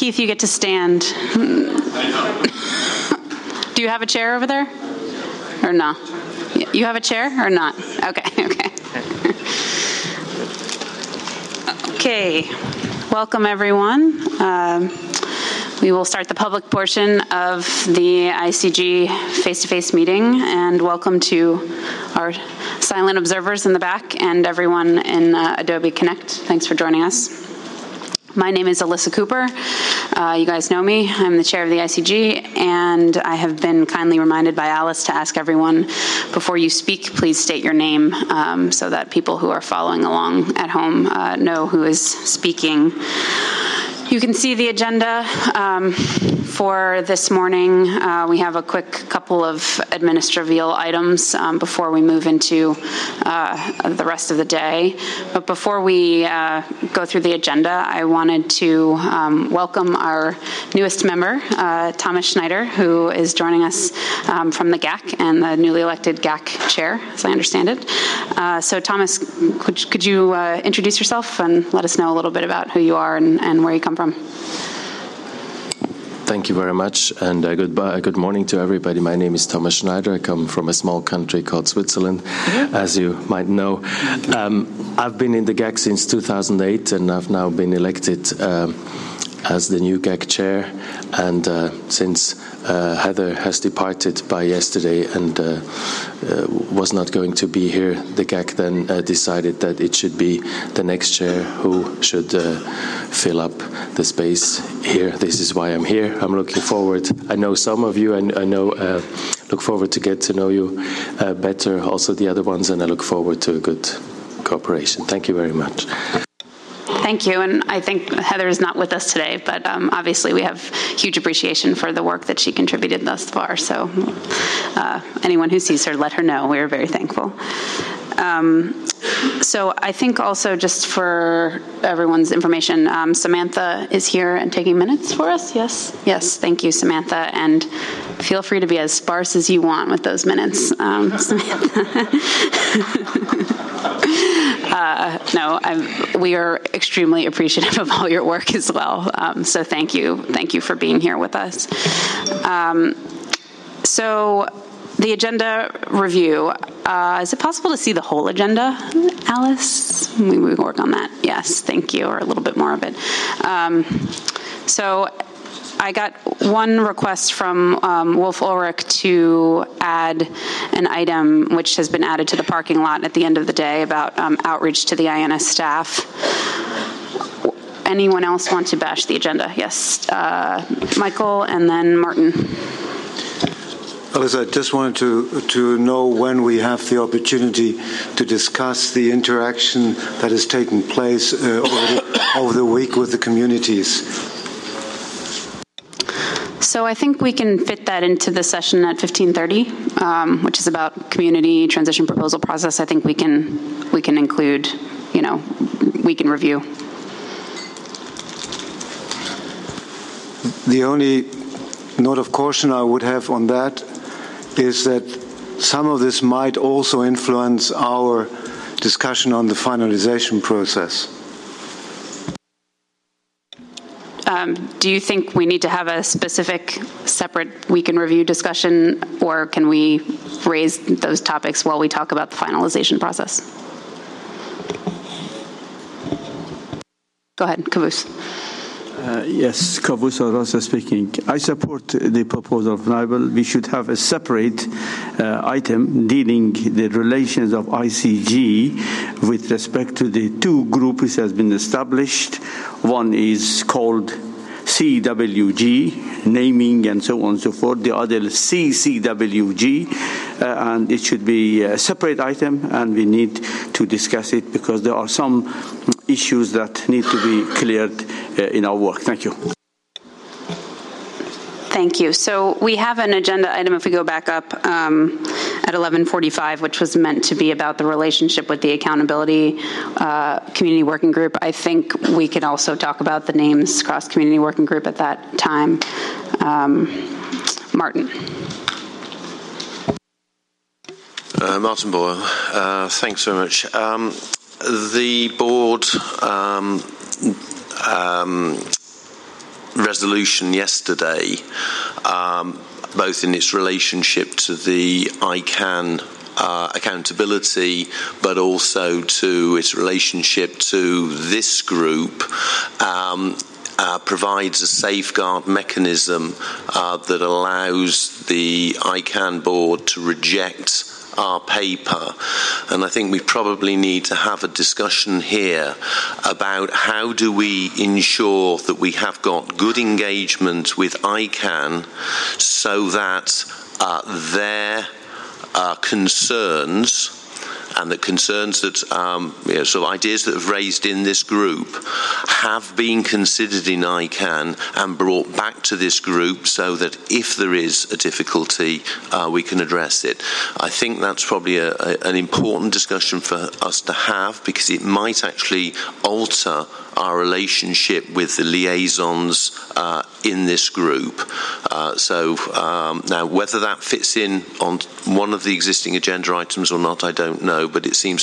Keith, you get to stand. Do you have a chair over there? Or no? You have a chair or not? Okay. Okay. Welcome, everyone. We will start the public portion of the ICG face-to-face meeting, and welcome to our silent observers in the back and everyone in Adobe Connect. Thanks for joining us. My name is Alyssa Cooper. You guys know me. I'm the chair of the ICG, and I have been kindly reminded by Alice to ask everyone, before you speak, please state your name so that people who are following along at home know who is speaking. You can see the agenda for this morning. We have a quick couple of administrative items before we move into the rest of the day. But before we go through the agenda, I wanted to welcome our newest member, Thomas Schneider, who is joining us from the GAC and the newly elected GAC chair, as I understand it. So Thomas, could you introduce yourself and let us know a little bit about who you are and where you come from? Thank you very much, and good morning to everybody. My name is Thomas Schneider. I come from a small country called Switzerland, as you might know. I've been in the GAC since 2008, and I've now been elected as the new GAC chair, and since Heather has departed by yesterday and was not going to be here, the GAC then decided that it should be the next chair who should fill up the space here. This is why I'm here. I'm looking forward. I know some of you, and I know look forward to get to know you better, also the other ones, and I look forward to a good cooperation. Thank you very much. Thank you, and I think Heather is not with us today, but obviously we have huge appreciation for the work that she contributed thus far, so anyone who sees her, let her know. We are very thankful. So I think also just for everyone's information, Samantha is here and taking minutes for us, yes? Yes, thank you, Samantha, and feel free to be as sparse as you want with those minutes, Samantha. We are extremely appreciative of all your work as well. So thank you for being here with us. So the agenda review, is it possible to see the whole agenda, Alice? We can work on that. Yes, thank you, or a little bit more of it. So I got one request from Wolf Ulrich to add an item which has been added to the parking lot at the end of the day about outreach to the INS staff. Anyone else want to bash the agenda? Yes, Michael and then Martin. Alice, I just wanted to know when we have the opportunity to discuss the interaction that has taken place over the week with the communities. So I think we can fit that into the session at 15:30, which is about community transition proposal process. I think we can include, we can review. The only note of caution I would have on that is that some of this might also influence our discussion on the finalization process. Do you think we need to have a specific separate week in review discussion, or can we raise those topics while we talk about the finalization process? Go ahead, Kavus. Yes, Kavus Arasa speaking. I support the proposal of NIBL. We should have a separate item dealing the relations of ICG with respect to the two groups that has been established. One is called CWG, naming and so on and so forth. The other is CCWG, and it should be a separate item, and we need to discuss it because there are some issues that need to be cleared in our work. Thank you. Thank you. So we have an agenda item, if we go back up, at 11:45, which was meant to be about the relationship with the Accountability Community Working Group. I think we could also talk about the names Cross-Community Working Group at that time. Martin. Martin Boyle. Thanks very much. The board resolution yesterday, both in its relationship to the ICANN accountability, but also to its relationship to this group, provides a safeguard mechanism that allows the ICANN board to reject our paper. And I think we probably need to have a discussion here about how do we ensure that we have got good engagement with ICANN so that their concerns and the concerns that, sort of ideas that have raised in this group have been considered in ICANN and brought back to this group so that if there is a difficulty, we can address it. I think that's probably an important discussion for us to have because it might actually alter our relationship with the liaisons in this group. Now, whether that fits in on one of the existing agenda items or not, I don't know, but it seems